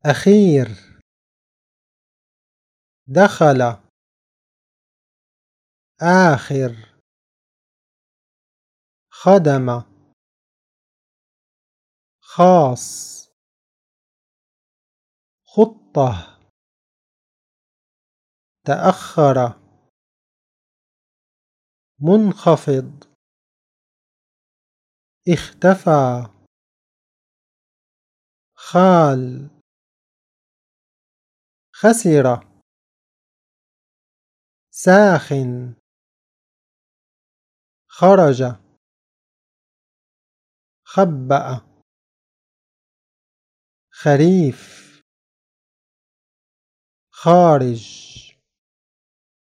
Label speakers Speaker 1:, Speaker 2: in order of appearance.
Speaker 1: أخير. دخل. آخر. خدم. خاص. خطة. تأخر. منخفض. اختفى. خال. خسر. ساخن. خرج. خبأ. خريف. خارج.